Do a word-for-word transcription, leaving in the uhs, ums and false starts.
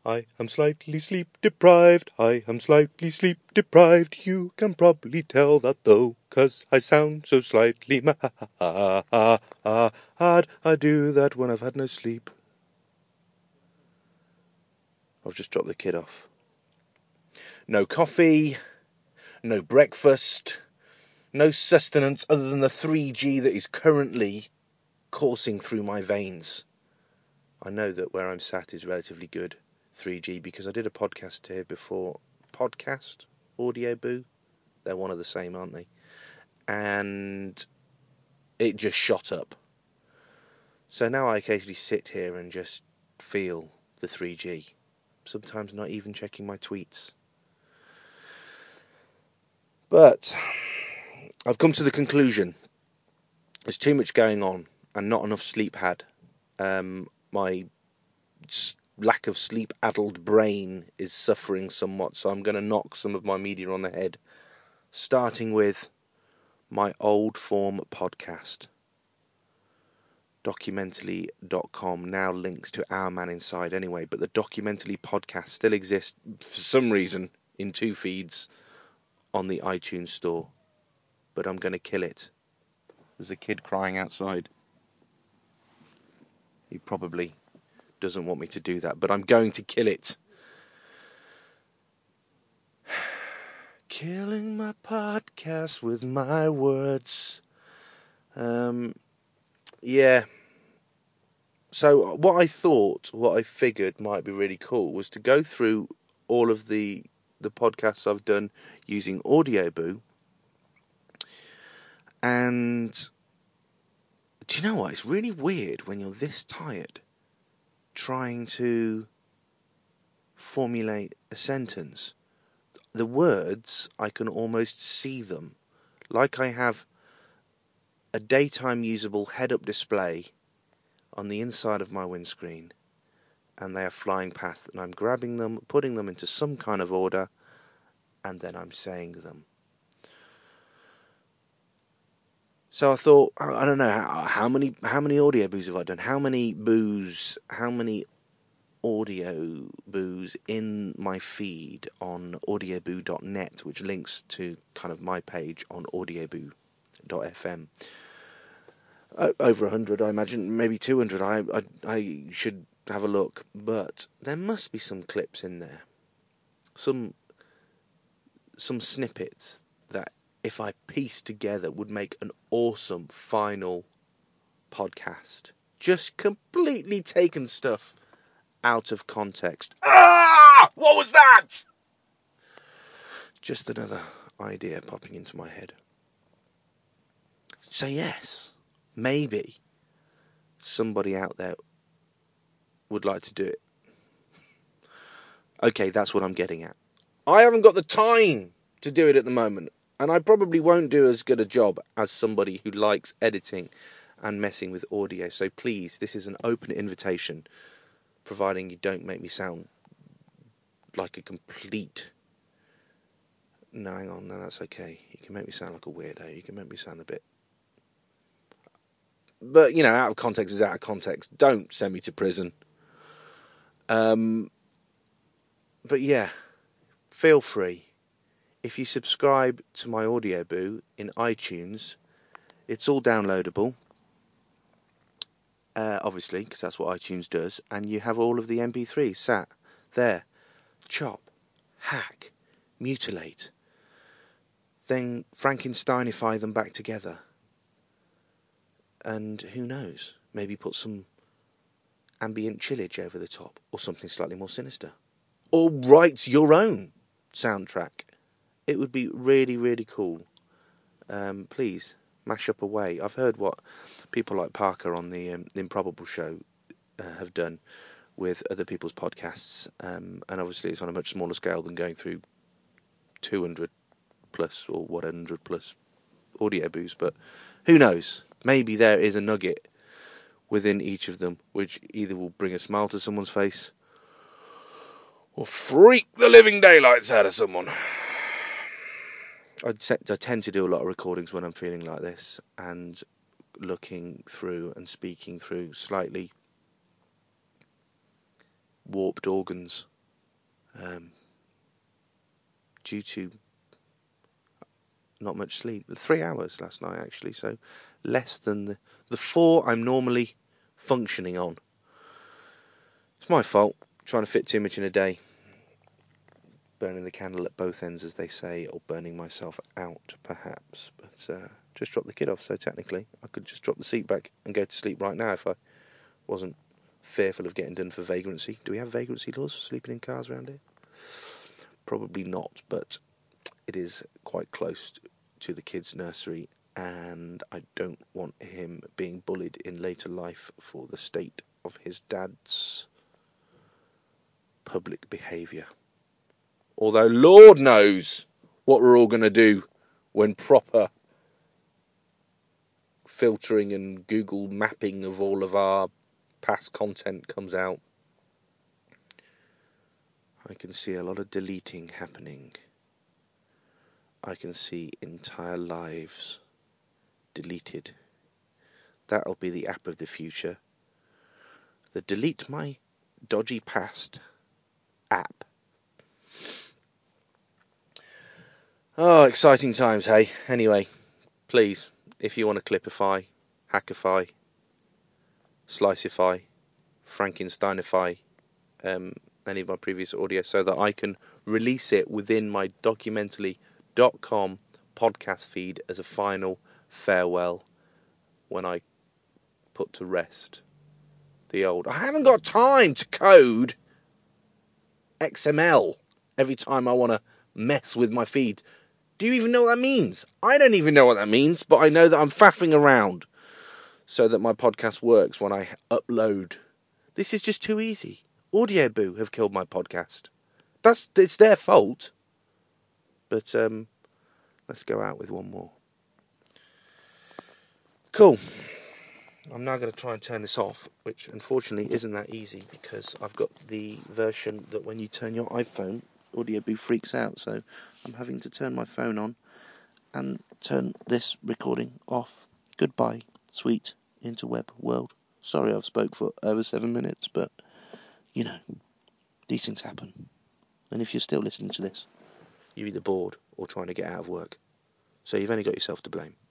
I am slightly sleep deprived, I am slightly sleep deprived. You can probably tell that though, 'cause I sound so slightly mad. I do that when I've had no sleep. I've just dropped the kid off. No coffee, no breakfast, no sustenance other than the three G that is currently coursing through my veins. I know that where I'm sat is relatively good three G because I did a podcast here before. Podcast? Audio Boo? They're one of the same, aren't they? And it just shot up. So now I occasionally sit here and just feel the three G. Sometimes not even checking my tweets. But I've come to the conclusion there's too much going on and not enough sleep had. Um, my lack of sleep-addled brain is suffering somewhat, so I'm going to knock some of my media on the head, starting with my old form podcast. Documentally dot com now links to Our Man Inside anyway, but the Documentally podcast still exists for some reason in two feeds on the iTunes store, but I'm going to kill it. There's a kid crying outside. He probably doesn't want me to do that, but I'm going to kill it. Killing my podcast with my words. Um, yeah. So what I thought, what I figured might be really cool was to go through all of the the podcasts I've done using Audioboo. And do you know what? It's really weird when you're this tired trying to formulate a sentence. The words, I can almost see them. Like I have a daytime usable head-up display on the inside of my windscreen, and they are flying past, and I'm grabbing them, putting them into some kind of order, and then I'm saying them. So I thought, I don't know, how, how many how many audio boos have I done? How many boos, how many audio boos in my feed on audioboo dot net, which links to kind of my page on audioboo dot f m. Uh, over one hundred, I imagine, maybe two hundred. I, I I should have a look, but there must be some clips in there, some some snippets that, if I piece together, would make an awesome final podcast. Just completely taken stuff out of context. Ah! What was that? Just another idea popping into my head. So yes, maybe somebody out there would like to do it. Okay, that's what I'm getting at. I haven't got the time to do it at the moment, and I probably won't do as good a job as somebody who likes editing and messing with audio. So please, this is an open invitation, providing you don't make me sound like a complete... No, hang on, no, that's okay. You can make me sound like a weirdo. You can make me sound a bit... But, you know, out of context is out of context. Don't send me to prison. Um, but yeah, feel free. If you subscribe to my Audioboo in iTunes, it's all downloadable. Uh, obviously, because that's what iTunes does. And you have all of the M P threes sat there. Chop, hack, mutilate. Then Frankensteinify them back together. And who knows, maybe put some ambient chillage over the top, or something slightly more sinister. Or write your own soundtrack. It would be really, really cool. Um, please, mash up away. I've heard what people like Parker on the, um, the Improbable Show uh, have done with other people's podcasts. Um, and obviously it's on a much smaller scale than going through two hundred plus or one hundred plus audio boos. But who knows? Maybe there is a nugget within each of them which either will bring a smile to someone's face or freak the living daylights out of someone. I tend to do a lot of recordings when I'm feeling like this and looking through and speaking through slightly warped organs um, due to not much sleep. Three hours last night, actually, so less than the, the four I'm normally functioning on. It's my fault, trying to fit too much in a day. Burning the candle at both ends, as they say, or burning myself out, perhaps. But uh, just dropped the kid off, so technically I could just drop the seat back and go to sleep right now if I wasn't fearful of getting done for vagrancy. Do we have vagrancy laws for sleeping in cars around here? Probably not, but it is quite close to the kid's nursery, and I don't want him being bullied in later life for the state of his dad's public behaviour. Although Lord knows what we're all going to do when proper filtering and Google mapping of all of our past content comes out. I can see a lot of deleting happening. I can see entire lives deleted. That'll be the app of the future. The Delete My Dodgy Past app. Oh, exciting times, hey. Anyway, please, if you want to clipify, hackify, sliceify, Frankensteinify um, any of my previous audio so that I can release it within my documentally dot com podcast feed as a final farewell when I put to rest the old... I haven't got time to code X M L every time I want to mess with my feed. Do you even know what that means? I don't even know what that means, but I know that I'm faffing around so that my podcast works when I upload. This is just too easy. Audioboo have killed my podcast. That's it's their fault. But um, let's go out with one more. Cool. I'm now going to try and turn this off, which unfortunately isn't that easy because I've got the version that when you turn your iPhone, Audioboo freaks out, so I'm having to turn my phone on and turn this recording off. Goodbye, sweet interweb world. Sorry I've spoke for over seven minutes, but, you know, these things happen. And if you're still listening to this, you're either bored or trying to get out of work. So you've only got yourself to blame.